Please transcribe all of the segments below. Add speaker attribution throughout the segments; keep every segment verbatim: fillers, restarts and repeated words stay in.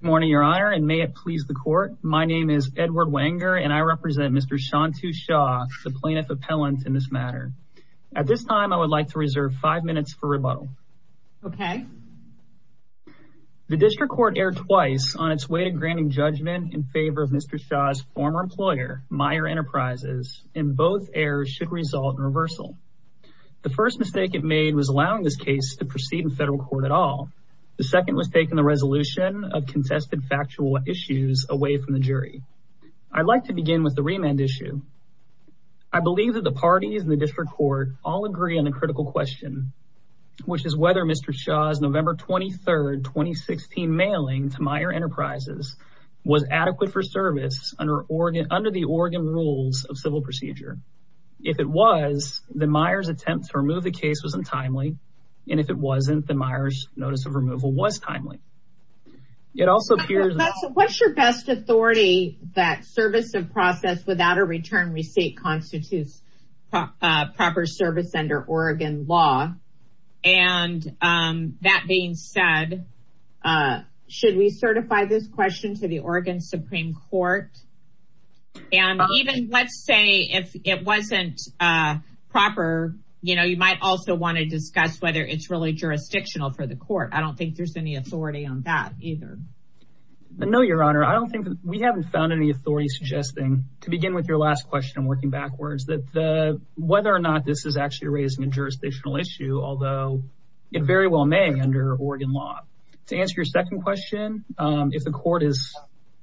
Speaker 1: Good morning, Your Honor, and may it please the court. My name is Edward Wanger, and I represent Mister Shantu Shah, the plaintiff appellant in this matter. At this time, I would like to reserve five minutes for rebuttal.
Speaker 2: Okay.
Speaker 1: The district court erred twice on its way to granting judgment in favor of Mister Shah's former employer, Meyer Enterprises, and both errors should result in reversal. The first mistake it made was allowing this case to proceed in federal court at all. The second was taking the resolution of contested factual issues away from the jury. I'd like to begin with the remand issue. I believe that the parties in the district court all agree on the critical question, which is whether Mister Shah's November twenty-third, twenty sixteen mailing to Meyer Enterprises was adequate for service under Oregon, under the Oregon rules of civil procedure. If it was, then Meyer's attempt to remove the case was untimely. And if it wasn't, then Meyer's notice of removal was timely. It also appears...
Speaker 2: What's your best authority that service of process without a return receipt constitutes pro- uh, proper service under Oregon law? And um, that being said, uh, should we certify this question to the Oregon Supreme Court? And uh, even let's say if it wasn't uh, proper, you know, you might also want to discuss whether it's really jurisdictional for the court. I don't think there's any authority on that either.
Speaker 1: No, Your Honor. I don't think that we haven't found any authority suggesting, to begin with your last question, working backwards, that the whether or not this is actually raising a jurisdictional issue, although it very well may under Oregon law. To answer your second question, um, if the court is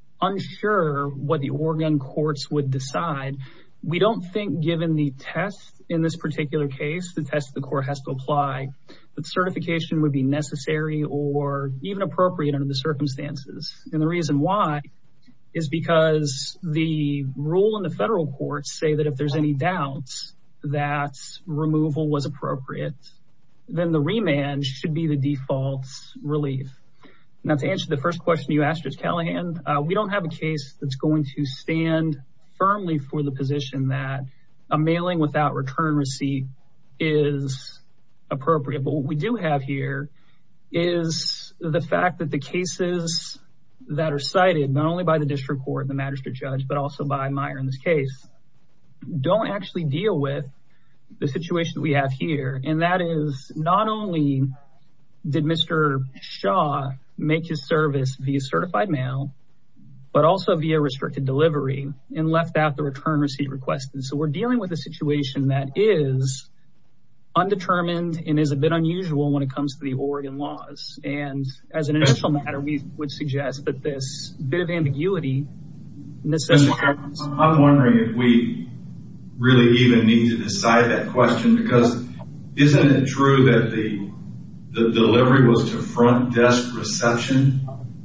Speaker 1: unsure what the Oregon courts would decide, we don't think, given the test in this particular case, the test the court has to apply, that certification would be necessary or even appropriate under the circumstances. And the reason why is because the rule in the federal courts say that if there's any doubts that removal was appropriate, then the remand should be the default relief. Now, to answer the first question you asked, Judge Callahan, uh, we don't have a case that's going to stand firmly for the position that a mailing without return receipt is appropriate. But what we do have here is the fact that the cases that are cited, not only by the district court and the magistrate judge, but also by Meyer in this case, don't actually deal with the situation that we have here. And that is, not only did Mister Shah make his service via certified mail, but also via restricted delivery, and left out the return receipt requested. So we're dealing with a situation that is undetermined and is a bit unusual when it comes to the Oregon laws. And as an initial matter, we would suggest that this bit of ambiguity necessitates...
Speaker 3: I'm wondering if we really even need to decide that question, because isn't it true that the, the delivery was to front desk reception?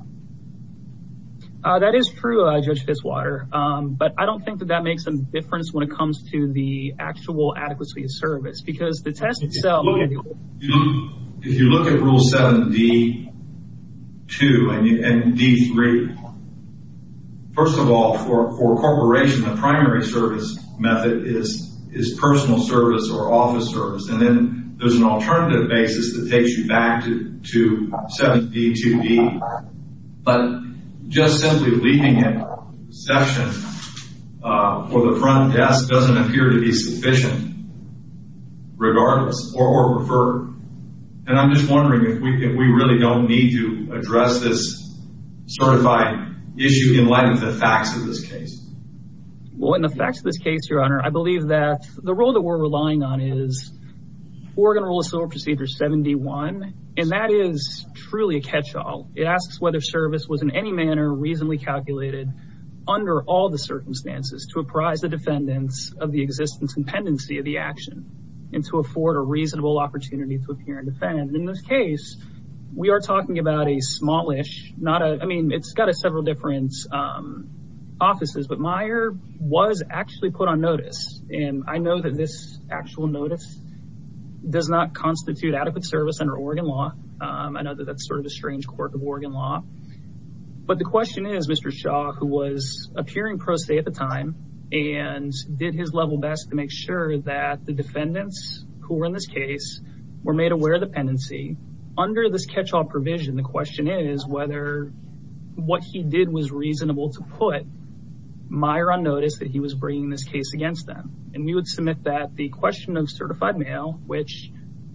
Speaker 1: Uh, that is true, uh, Judge Fitzwater, um, but I don't think that that makes a difference when it comes to the actual adequacy of service, because the test itself...
Speaker 3: If you look at, if you look at Rule seven D two and, and D three, first of all, for, for corporation, the primary service method is, is personal service or office service, and then there's an alternative basis that takes you back to, to seven D two D. But just simply leaving it reception uh, for the front desk doesn't appear to be sufficient, regardless, or, or preferred. And I'm just wondering if we if we really don't need to address this certified issue in light of the facts of this case.
Speaker 1: Well, in the facts of this case, Your Honor, I believe that the rule that we're relying on is Oregon Rule of Civil Procedure seven D one, and that is truly a catch-all. It asks whether service was in any manner reasonably calculated under all the circumstances to apprise the defendants of the existence and pendency of the action and to afford a reasonable opportunity to appear and defend. In this case, we are talking about a smallish, not a, I mean, it's got a several different um, offices, but Meyer was actually put on notice. And I know that this actual notice does not constitute adequate service under Oregon law. Um, I know that that's sort of a strange quirk of Oregon law. But the question is, Mister Shah, who was appearing pro se at the time and did his level best to make sure that the defendants who were in this case were made aware of the pendency. Under this catch-all provision, the question is whether what he did was reasonable to put Meyer on notice that he was bringing this case against them. And we would submit that the question of certified mail, which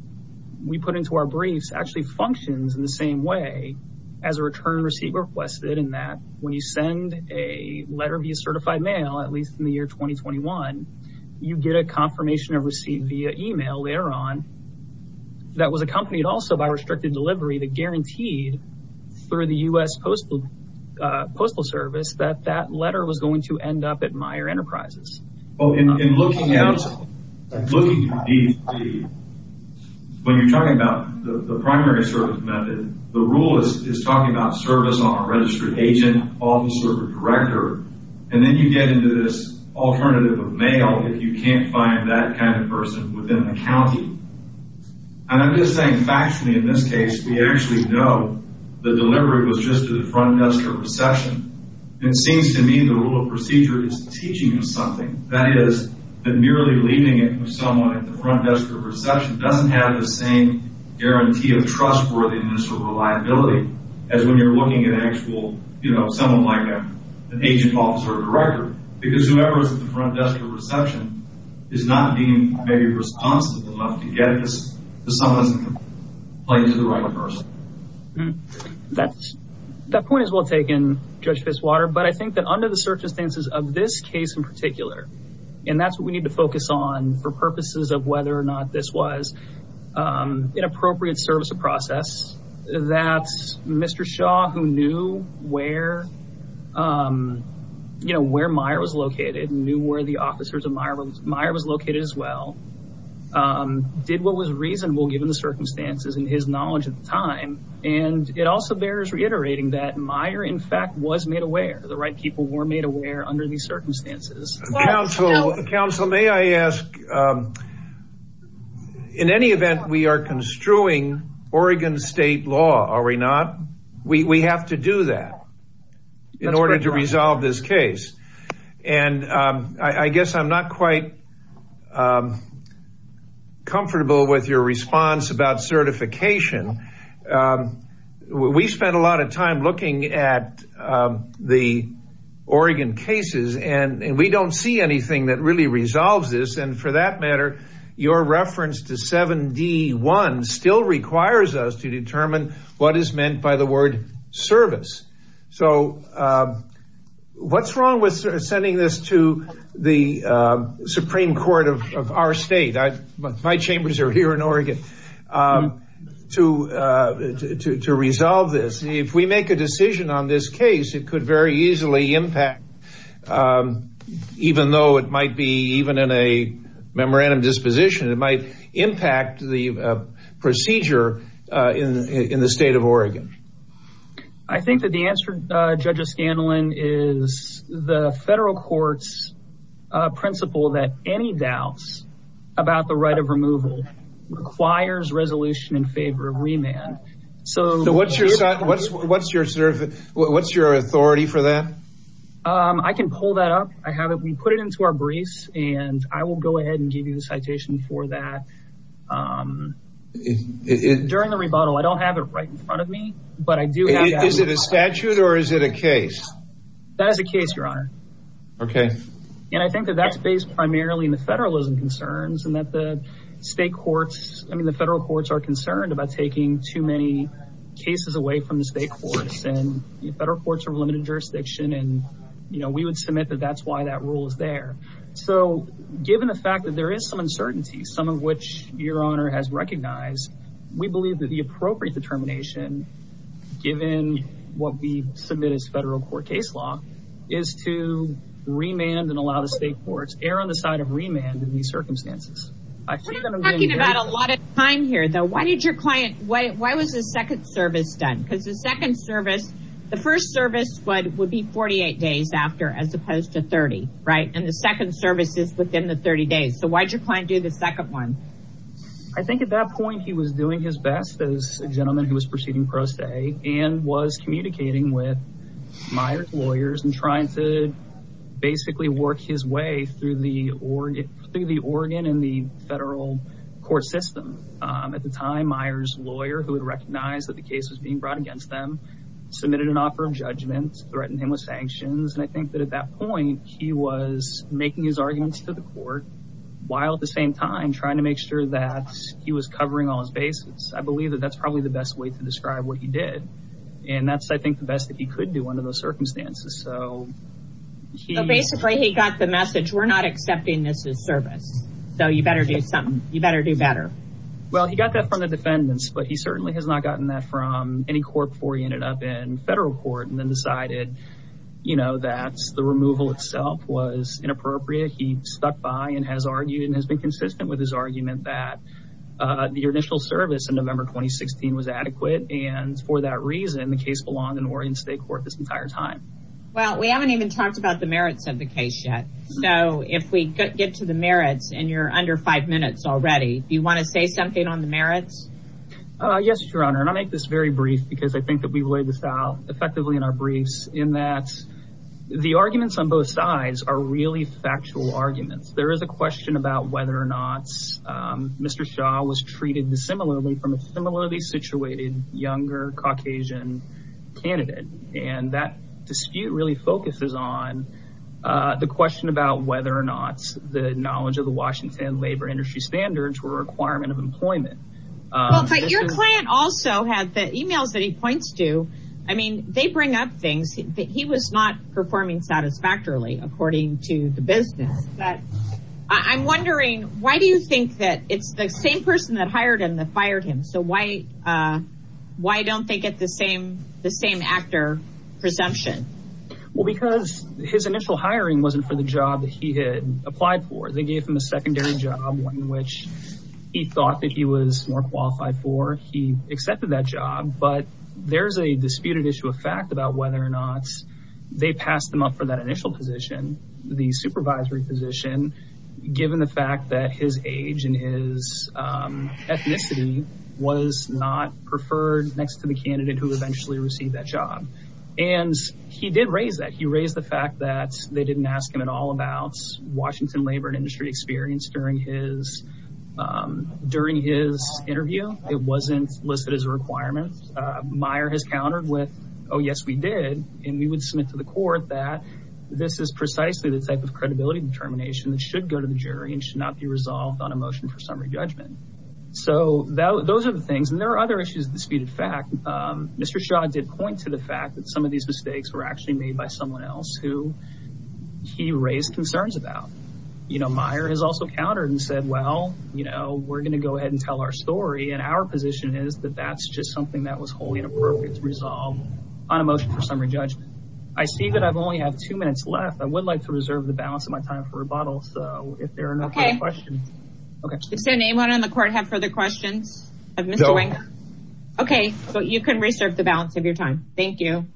Speaker 1: we put into our briefs, actually functions in the same way as a return receipt requested, in that when you send a letter via certified mail, at least in the year twenty twenty-one, you get a confirmation of receipt via email later on that was accompanied also by restricted delivery that guaranteed through the U S Postal uh, Postal Service that that letter was going to end up at Meyer Enterprises.
Speaker 3: Well, in, in looking at looking at D three, when you're talking about the, the primary service method, the rule is, is talking about service on a registered agent, officer, or director. And then you get into this alternative of mail if you can't find that kind of person within the county. And I'm just saying factually in this case, we actually know the delivery was just to the front desk or reception. And it seems to me the rule of procedure is teaching us something. That is, that merely leaving it with someone at the front desk or reception doesn't have the same guarantee of trustworthiness or reliability as when you're looking at actual, you know, someone like a, an agent, officer, or director. Because whoever is at the front desk or reception is not being maybe responsible enough to get this to someone's complaint to the right person.
Speaker 1: Mm-hmm. That's, that point is well taken, Judge Fitzwater, but I think that under the circumstances of this case in particular, and that's what we need to focus on for purposes of whether or not this was um, an appropriate service of process, that Mister Shaw, who knew where, um, you know, where Meyer was located, knew where the officers of Meyer was, Meyer was located as well, um, did what was reasonable given the circumstances and his knowledge at the time. And it also bears reiterating that Meyer, in fact, was made aware. The right people were made aware under these circumstances.
Speaker 4: Well, counsel, no. counsel, may I ask, um, in any event, we are construing Oregon state law, are we not? We we have to do that in That's order to right. resolve this case. And um, I, I guess I'm not quite um, comfortable with your response about certification. Um, we spent a lot of time looking at um, the Oregon cases, and, and we don't see anything that really resolves this. And for that matter, your reference to seven D one still requires us to determine what is meant by the word service. So uh, what's wrong with sending this to the uh, Supreme Court of, of our state? I, my chambers are here in Oregon. Um, to, uh, to, to, to resolve this. If we make a decision on this case, it could very easily impact, um, even though it might be even in a memorandum disposition, it might impact the uh, procedure uh, in in the state of Oregon.
Speaker 1: I think that the answer, uh, Judge O'Scanlan, is the federal court's uh, principle that any doubts about the right of removal requires resolution in favor of remand. So,
Speaker 4: so what's your what's what's your what's your authority for that?
Speaker 1: Um, I can pull that up. I have it. We put it into our briefs, and I will go ahead and give you the citation for that. Um, it, it, during the rebuttal, I don't have it right in front of me, but I do have. It,
Speaker 4: is it a statute or is it a case?
Speaker 1: That is a case, Your Honor.
Speaker 4: Okay.
Speaker 1: And I think that that's based primarily in the federalism concerns, and that the state courts, I mean, the federal courts are concerned about taking too many cases away from the state courts, and the federal courts are limited jurisdiction, and, you know, we would submit that that's why that rule is there. So given the fact that there is some uncertainty, some of which Your Honor has recognized, we believe that the appropriate determination, given what we submit as federal court case law, is to remand and allow the state courts err on the side of remand in these circumstances. I think that I'm
Speaker 2: talking about a lot of time here, though. Why did your client, why, why was the second service done? Because the second service, the first service would, would be forty-eight days after, as opposed to thirty, right? And the second service is within the thirty days. So why'd your client do the second one?
Speaker 1: I think at that point he was doing his best as a gentleman who was proceeding pro se and was communicating with Meyer's lawyers and trying to basically work his way through the Oregon, through the Oregon and the federal court system. Um, at the time, Meyer's lawyer, who had recognized that the case was being brought against them, submitted an offer of judgment, threatened him with sanctions. And I think that at that point, he was making his arguments to the court while at the same time trying to make sure that he was covering all his bases. I believe that that's probably the best way to describe what he did. And that's, I think, the best that he could do under those circumstances. So, he,
Speaker 2: so basically, he got the message, we're not accepting this as service. So you better do something. You better do better.
Speaker 1: Well, he got that from the defendants, but he certainly has not gotten that from any court before he ended up in federal court and then decided, you know, that the removal itself was inappropriate. He stuck by and has argued and has been consistent with his argument that uh, the initial service in November twenty sixteen was adequate. And for that reason, the case belonged in Oregon State Court this entire time.
Speaker 2: Well, we haven't even talked about the merits of the case yet. So if we get to the merits and you're under five minutes already, do you want to say something on the merits?
Speaker 1: Uh, yes, Your Honor. And I'll make this very brief because I think that we've laid this out effectively in our briefs in that the arguments on both sides are really factual arguments. There is a question about whether or not um, Mister Shaw was treated dissimilarly from a similarly situated younger Caucasian candidate. And that dispute really focuses on uh, the question about whether or not the knowledge of the Washington labor industry standards were a requirement of employment. Um,
Speaker 2: well, but your
Speaker 1: is,
Speaker 2: client also had the emails that he points to. I mean, they bring up things that he was not performing satisfactorily according to the business. But I'm wondering, why do you think that it's the same person that hired him that fired him? So why uh, why don't they get the same the same actor presumption?
Speaker 1: Well, because his initial hiring wasn't for the job that he had applied for. They gave him a secondary job, one in which he thought that he was more qualified for. He accepted that job, but there's a disputed issue of fact about whether or not they passed him up for that initial position, the supervisory position, given the fact that his age and his um, ethnicity was not preferred next to the candidate who eventually received that job. And he did raise that. He raised the fact that they didn't ask him at all about Washington labor and industry experience during his um, during his interview. It wasn't listed as a requirement. Uh, Meyer has countered with, oh, yes, we did. And we would submit to the court that this is precisely the type of credibility determination that should go to the jury and should not be resolved on a motion for summary judgment. So that, those are the things. And there are other issues of disputed fact. Um, Mister Shaw did point to the fact that some of these mistakes were actually made by someone else who he raised concerns about. You know, Meyer has also countered and said, well, you know, we're going to go ahead and tell our story. And our position is that that's just something that was wholly inappropriate to resolve on a motion for summary judgment. I see that I've only have two minutes left. I would like to reserve the balance of my time for rebuttal. So if there are no
Speaker 2: okay.
Speaker 1: further questions. Okay.
Speaker 2: Does anyone on the court have further questions of Mister No. Wenger? Okay, so you can reserve the balance of your time. Thank you. All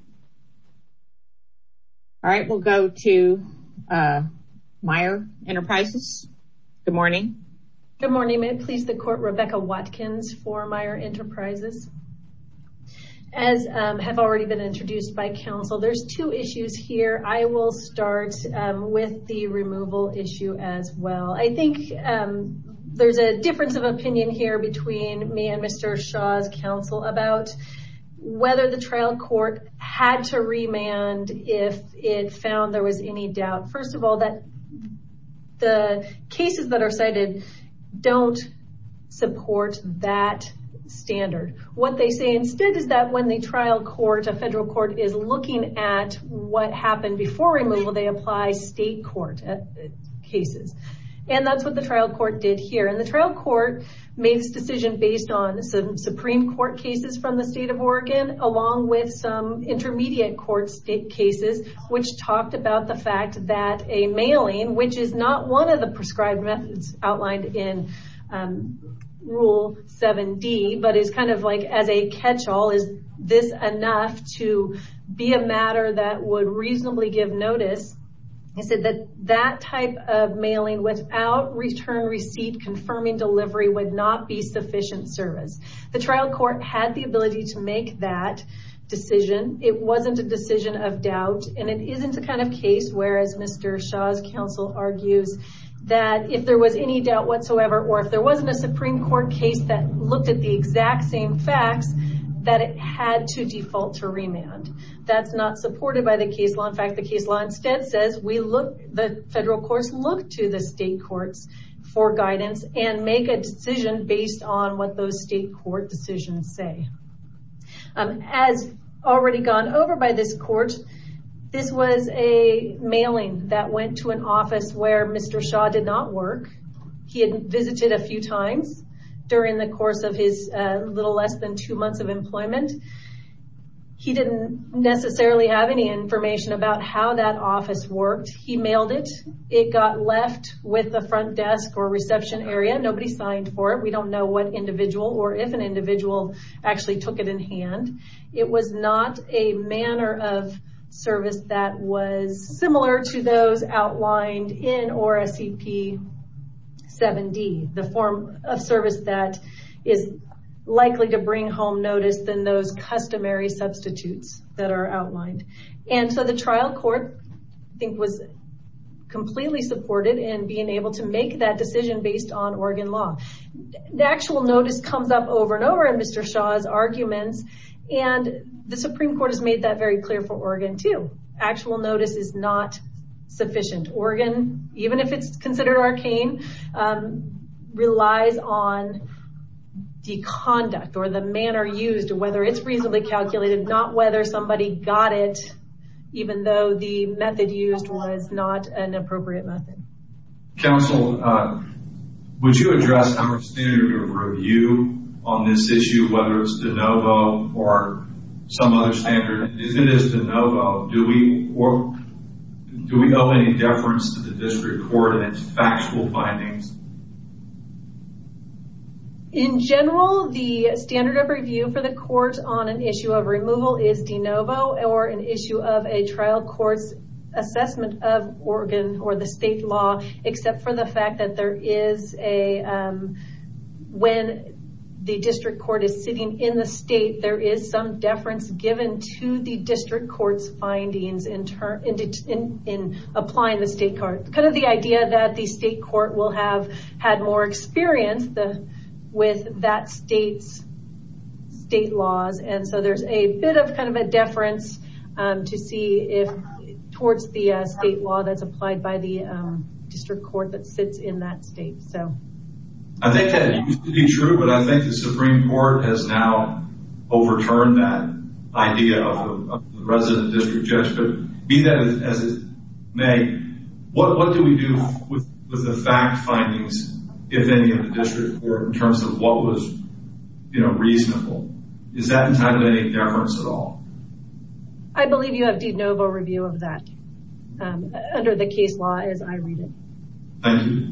Speaker 2: right, we'll go to uh, Meyer Enterprises. Good morning.
Speaker 5: Good morning. May it please the court, Rebecca Watkins for Meyer Enterprises. As um, have already been introduced by counsel, there's two issues here. I will start um, with the removal issue as well. I think um, there's a difference of opinion here between me and Mister Shaw's counsel about whether the trial court had to remand if it found there was any doubt. First of all, that the cases that are cited don't support that standard. What they say instead is that when the trial court, a federal court, is looking at what happened before removal, they apply state court cases. And that's what the trial court did here. And the trial court made this decision based on some Supreme Court cases from the state of Oregon, along with some intermediate court state cases, which talked about the fact that a mailing, which is not one of the prescribed methods outlined in um, Rule seven D, but is kind of like as a catch-all, is this enough to be a matter that would reasonably give notice? He said that that type of mailing without return receipt confirming delivery would not be sufficient service. The trial court had the ability to make that decision. It wasn't a decision of doubt, and it isn't a kind of case where, as Mister Shaw's counsel argues, that if there was any doubt whatsoever, or if there wasn't a Supreme Court case that looked at the exact same facts, that it had to default to remand. That's not supported by the case law. In fact, the case law instead says we look, the federal courts look to the state courts for guidance and make a decision based on what those state court decisions say. Um, as already gone over by this court, this was a mailing that went to an office where Mister Shaw did not work. He had visited a few times during the course of his uh, little less than two months of employment. He didn't necessarily have any information about how that office worked. He mailed it. It got left with the front desk or reception area. Nobody signed for it. We don't know what individual or if an individual actually took it in hand. It was not a manner of service that was similar to those outlined in O R S E P seven D, the form of service that is likely to bring home notice than those customary substitutes that are outlined. And so the trial court, I think, was completely supported in being able to make that decision based on Oregon law. The actual notice comes up over and over in Mister Shaw's arguments, and the Supreme Court has made that very clear for Oregon too. Actual notice is not sufficient. Oregon, even if it's considered arcane, um, relies on the conduct or the manner used, or whether it's reasonably calculated, not whether somebody got it, even though the method used was not an appropriate method.
Speaker 3: Counsel, uh, would you address our standard of review on this issue, whether it's de novo or some other standard? If it is de novo, do we or do we owe any deference to the district court and its factual findings?
Speaker 5: In general, the standard of review for the court on an issue of removal is de novo, or an issue of a trial court's assessment of Oregon or the state law, except for the fact that there is a, um, when the district court is sitting in the state, there is some deference given to the district court's findings in, ter- in, in, in applying the state court. Kind of the idea that the state court will have had more experience the, with that state's state laws. And so there's a bit of kind of a deference um, to see if towards the uh, state law that's applied by the um, district court that sits in that state. So
Speaker 3: I think that used to be true, but I think the Supreme Court has now overturned that idea of the, of the resident district judge. But be that as, as it may, what, what do we do with, with the fact findings, if any, of the district court in terms of what was, you know, reasonable? Is that entitled to any deference at all?
Speaker 5: I believe you have de novo review of that um, under the case law as I read it.
Speaker 3: Thank you.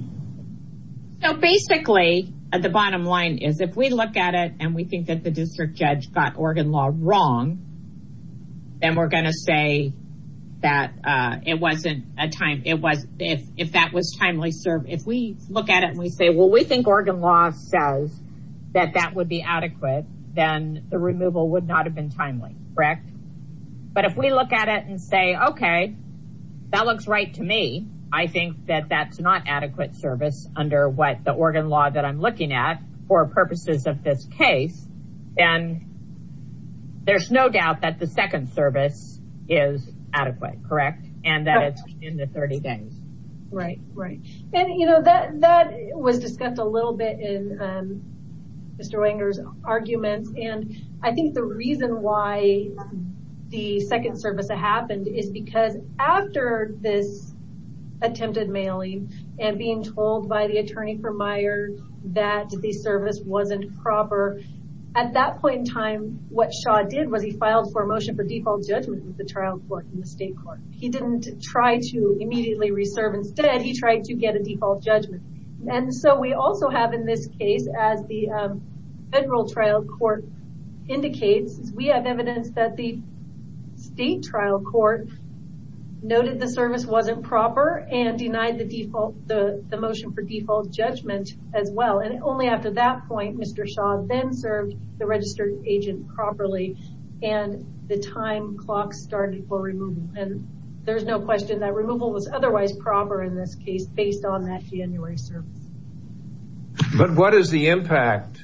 Speaker 2: So basically, uh, the bottom line is if we look at it and we think that the district judge got Oregon law wrong, then we're going to say that uh, it wasn't a time, it was, if, if that was timely served. If we look at it and we say, well, we think Oregon law says that that would be adequate, then the removal would not have been timely, correct? But if we look at it and say, okay, that looks right to me, I think that that's not adequate service under what the Oregon law that I'm looking at for purposes of this case, then there's no doubt that the second service is adequate, correct? And that it's in the thirty days.
Speaker 5: Right, right. And, you know, that that was discussed a little bit in um, Mister Wenger's arguments. And I think the reason why the second service happened is because after this attempted mailing and being told by the attorney for Meyer that the service wasn't proper, at that point in time, what Shaw did was he filed for a motion for default judgment with the trial court in the state court. He didn't try to immediately reserve. Instead, he tried to get a default judgment. And so we also have in this case, as the um, federal trial court indicates, is we have evidence that the state trial court noted the service wasn't proper and denied the default, the, the motion for default judgment as well. And only after that point, Mister Shaw then served the registered agent properly and the time clock started for removal. And there's no question that removal was otherwise proper in this case based on that January service.
Speaker 4: But what is the impact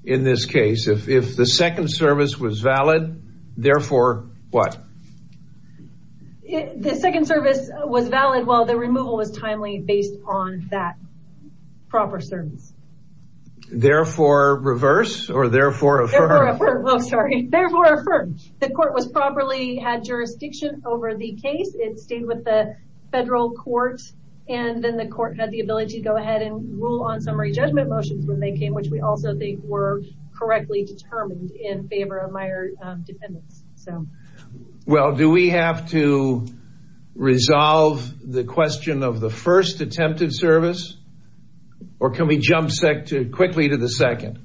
Speaker 4: in this case? If if the second service was valid, therefore what?
Speaker 5: It, the second service was valid while the removal was timely based on that proper service.
Speaker 4: Therefore reverse or therefore affirm?
Speaker 5: Therefore affirm. Oh, sorry. Therefore affirm. The court was properly had jurisdiction over the case. It stayed with the federal court, and then the court had the ability to go ahead and rule on summary judgment motions when they came, which we also think were correctly determined in favor of Meyer um, defendants. So,
Speaker 4: well, do we have to resolve the question of the first attempted service? Or can we jump sec to quickly to the second?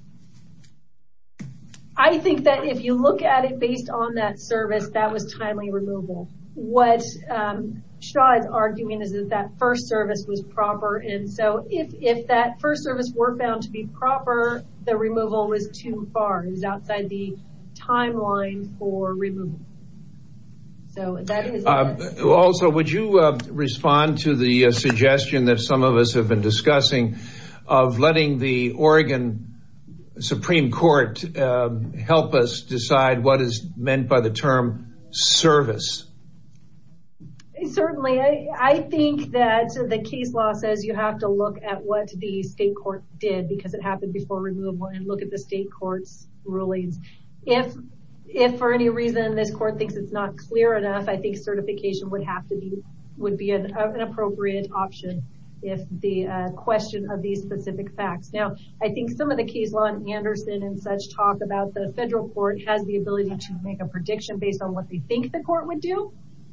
Speaker 5: I think that if you look at it based on that service, that was timely removal. What um, Shaw is arguing is that that first service was proper. And so if, if that first service were found to be proper, the removal was too far. It was outside the timeline for removal. So that is uh,
Speaker 4: also, would you uh, respond to the uh, suggestion that some of us have been discussing of letting the Oregon Supreme Court uh, help us decide what is meant by the term service?
Speaker 5: Certainly. I, I think that the case law says you have to look at what the state court did because it happened before removal and look at the state court's rulings. If If for any reason this court thinks it's not clear enough, I think certification would have to be, would be an, an appropriate option if the uh, question of these specific facts. Now, I think some of the case law in Anderson and such talk about the federal court has the ability to make a prediction based on what they think the court would do.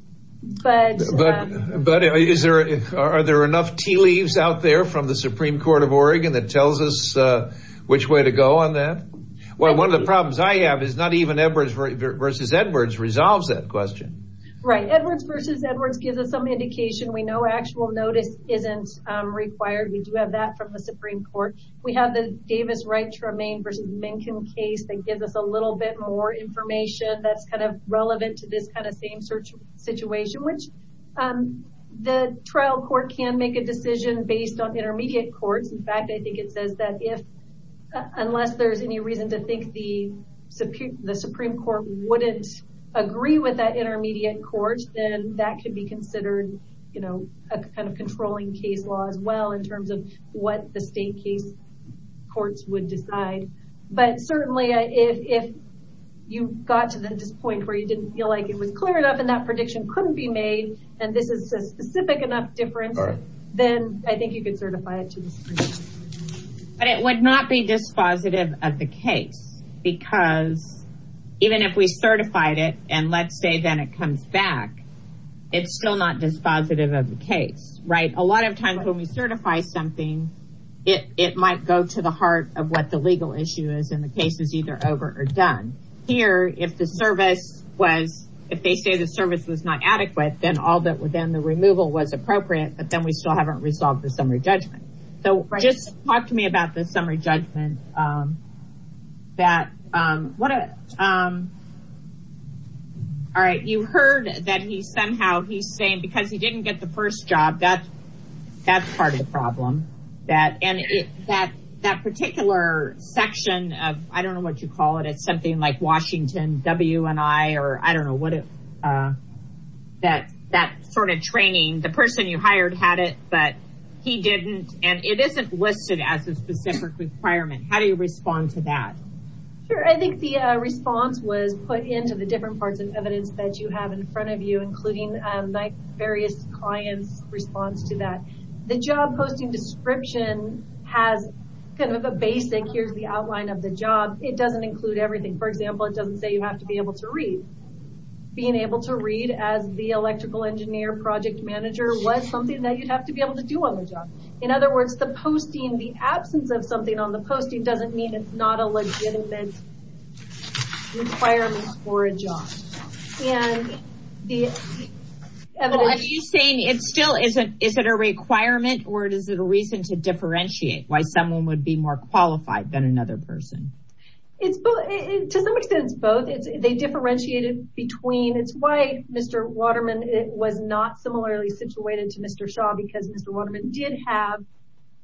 Speaker 5: But,
Speaker 4: but,
Speaker 5: um,
Speaker 4: but is there, are there enough tea leaves out there from the Supreme Court of Oregon that tells us uh, which way to go on that? Well, one of the problems I have is not even Edwards versus Edwards resolves that question.
Speaker 5: Right. Edwards versus Edwards gives us some indication. We know actual notice isn't um, required. We do have that from the Supreme Court. We have the Davis Wright Tremaine versus Minkin case that gives us a little bit more information that's kind of relevant to this kind of same search situation, which um, the trial court can make a decision based on intermediate courts. In fact, I think it says that if unless there's any reason to think the the Supreme Court wouldn't agree with that intermediate court, then that could be considered, you know, a kind of controlling case law as well in terms of what the state case courts would decide. But certainly if, if you got to this point where you didn't feel like it was clear enough and that prediction couldn't be made, and this is a specific enough difference, right, then I think you could certify it to the Supreme Court.
Speaker 2: But it would not be dispositive of the case because even if we certified it and let's say then it comes back, it's still not dispositive of the case, right? A lot of times when we certify something, it, it might go to the heart of what the legal issue is and the case is either over or done. Here, if the service was, if they say the service was not adequate, then all that then the removal was appropriate, but then we still haven't resolved the summary judgment. So right. Just talk to me about the summary judgment, um, that, um, what a, um, all right, you heard that he somehow, he's saying because he didn't get the first job, that, that's part of the problem. That, and it, that, that particular section of, I don't know what you call it, it's something like Washington W and I, or I don't know what it, uh, that, that sort of training, the person you hired had it, but he didn't, and it isn't listed as a specific requirement. How do you respond to that?
Speaker 5: Sure. I think the uh, response was put into the different parts of evidence that you have in front of you, including um, my various clients' response to that. The job posting description has kind of a basic, here's the outline of the job. It doesn't include everything. For example, it doesn't say you have to be able to read. Being able to read as the electrical engineer project manager was something that you'd have to be able to do on the job. In other words, the posting, the absence of something on the posting doesn't mean it's not a legitimate requirement for a job. And the evidence...
Speaker 2: Well, are you saying it still isn't, is it a requirement or is it a reason to differentiate why someone would be more qualified than another person?
Speaker 5: It's both. It, to some extent, it's both. It's, they differentiated between. It's why Mister Waterman it was not similarly situated to Mister Shaw because Mister Waterman did have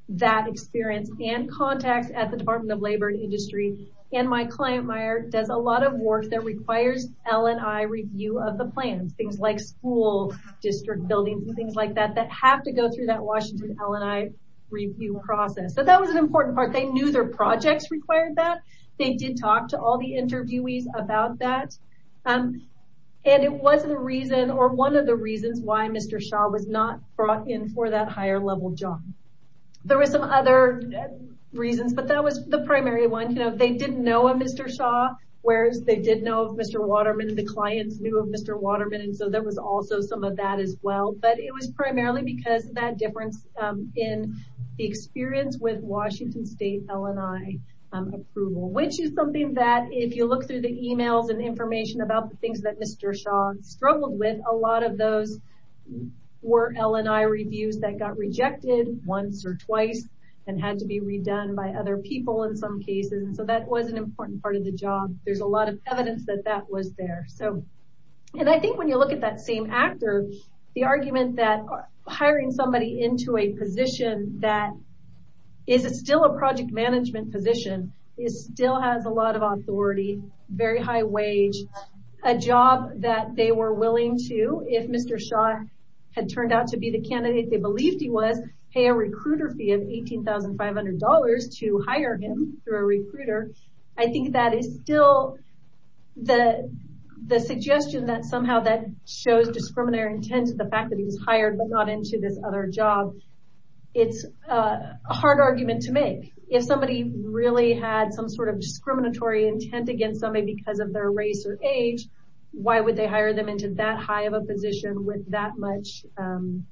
Speaker 5: that experience and contacts at the Department of Labor and Industry. And my client, Meyer, does a lot of work that requires L and I review of the plans, things like school district buildings and things like that, that have to go through that Washington L and I review process. So that was an important part. They knew their projects required that. They did talk to all the interviewees about that. Um, and it was the reason, or one of the reasons, why Mister Shaw was not brought in for that higher level job. There were some other reasons, but that was the primary one. You know, they didn't know of Mister Shaw, whereas they did know of Mister Waterman. The clients knew of Mister Waterman, and so there was also some of that as well. But it was primarily because of that difference um, in the experience with Washington State L and I um, approval, which is something that if you look through the emails and information about the things that Mister Shaw struggled with, a lot of those were L and I reviews that got rejected once or twice and had to be redone by other people in some cases. And so that was an important part of the job. There's a lot of evidence that that was there. So, and I think when you look at that same actor, the argument that hiring somebody into a position that is still a project management position is still has a lot of authority, very high wage, a job that they were willing to, if Mister Shaw had turned out to be the candidate they believed he was, pay a recruiter fee of eighteen thousand five hundred dollars to hire him through a recruiter. I think that is still the the suggestion that somehow that shows discriminatory intent to the fact that he was hired but not into this other job. It's uh, a hard argument to make. If somebody really had some sort of discriminatory intent against somebody because of their race or age, why would they hire them into that high of a position with that much um,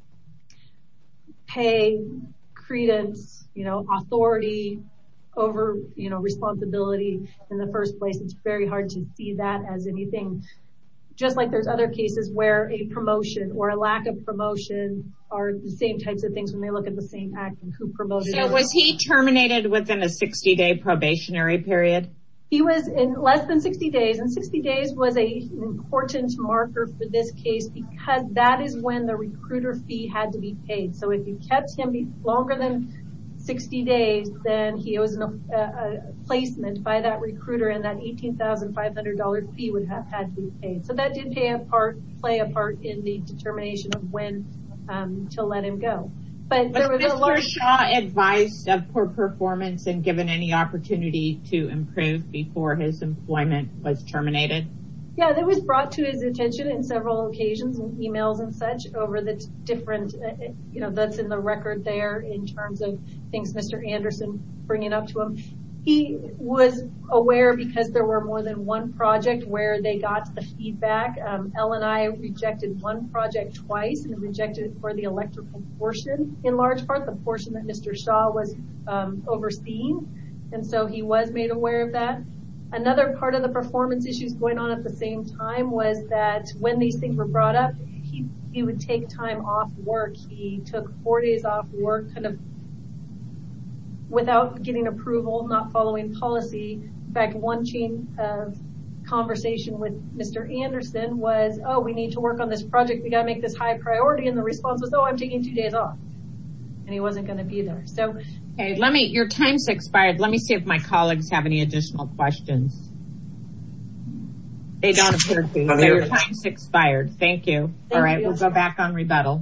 Speaker 5: pay, credence, you know, authority over, you know, responsibility in the first place? It's very hard to see that as anything, just like there's other cases where a promotion or a lack of promotion are the same types of things when they look at the same act and who promoted him.
Speaker 2: So was he terminated within a sixty-day probationary period?
Speaker 5: He was in less than sixty days, and sixty days was a, an important marker for this case because that is when the recruiter fee had to be paid. So if you kept him longer than sixty days, then he was in a, a placement by that recruiter, and that eighteen thousand five hundred dollars fee would have had to be paid. So that did pay a part, play a part in the determination of when um, to let him go. But there was, was Mister Large...
Speaker 2: Shaw advised of poor performance and given any opportunity to improve before his employment was terminated?
Speaker 5: Yeah, that was brought to his attention in several occasions and emails and such over the t- different, uh, you know, that's in the record there in terms of things Mister Anderson bringing up to him. He was aware because there were more than one project where they got the feedback. Um, L and I rejected one project twice and rejected it for the electrical portion, in large part the portion that Mister Shaw was um, overseeing. And so he was made aware of that. Another part of the performance issues going on at the same time was that when these things were brought up, he, he would take time off work. He took four days off work, kind of without getting approval, not following policy. In fact, one chain of conversation with Mister Anderson was, oh, we need to work on this project. We got to make this high priority. And the response was, oh, I'm taking two days off. And he wasn't going to be there. So,
Speaker 2: okay, let me, your time's expired. Let me see if my colleagues have any additional questions. They don't appear to. So your time's expired. Thank you.
Speaker 5: Thank
Speaker 2: All right,
Speaker 5: you.
Speaker 2: We'll go back on rebuttal.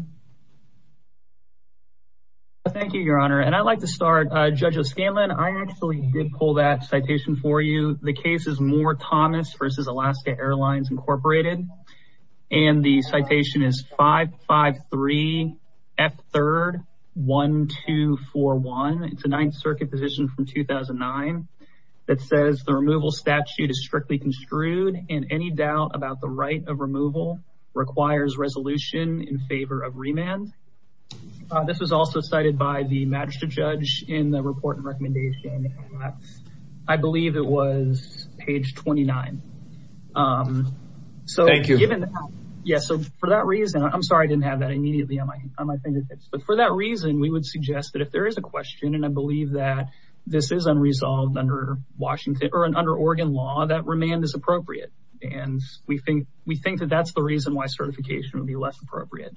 Speaker 1: Thank you, Your Honor. And I'd like to start, uh, Judge O'Scanlan, I actually did pull that citation for you. The case is Moore Thomas versus Alaska Airlines Incorporated. And the citation is five five three F third one two four one. It's a Ninth Circuit position from two thousand nine that says the removal statute is strictly construed and any doubt about the right of removal requires resolution in favor of remand. Uh, this was also cited by the magistrate judge in the report and recommendation. Uh, I believe it was page twenty-nine. Um, so
Speaker 4: Thank you.
Speaker 1: Given that, yeah, so for that reason, I'm sorry I didn't have that immediately on my on my fingertips. But for that reason, we would suggest that if there is a question, and I believe that this is unresolved under Washington or under Oregon law, that remand is appropriate. And we think we think that that's the reason why certification would be less appropriate.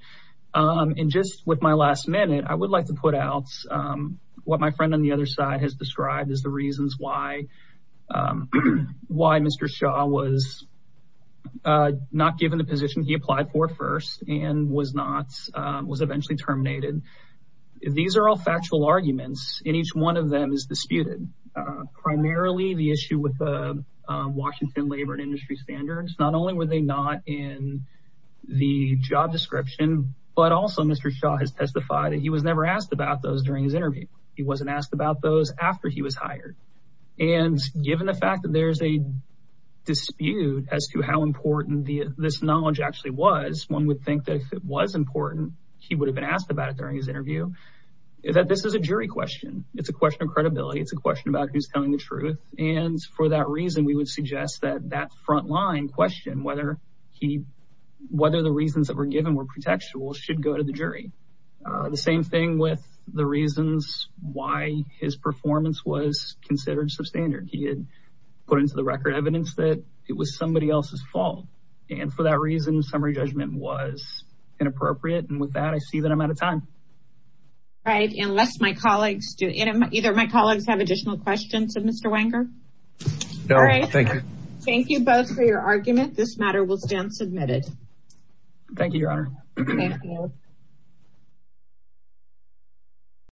Speaker 1: Um, and just with my last minute, I would like to put out um, what my friend on the other side has described as the reasons why um, why Mister Shaw was uh, not given the position he applied for first and was not uh, was eventually terminated. These are all factual arguments, and each one of them is disputed. Uh, primarily, the issue with the uh, Washington Labor and Industry Standards. Not only were they not in the job description, but also Mister Shaw has testified that he was never asked about those during his interview. He wasn't asked about those after he was hired. And given the fact that there's a dispute as to how important the, this knowledge actually was, one would think that if it was important, he would have been asked about it during his interview, that this is a jury question. It's a question of credibility. It's a question about who's telling the truth. And for that reason, we would suggest that that frontline question, whether he whether the reasons that were given were pretextual, should go to the jury. Uh, the same thing with the reasons why his performance was considered substandard. He had put into the record evidence that it was somebody else's fault. And for that reason, summary judgment was inappropriate. And with that, I see that I'm out of time.
Speaker 2: Right. Unless my colleagues do, either my colleagues have additional questions of Mister Wenger?
Speaker 4: No,
Speaker 2: all right.
Speaker 4: Thank you.
Speaker 2: Thank you both for your argument. This matter will stand submitted.
Speaker 1: Thank you, Your Honor.
Speaker 2: Thank you.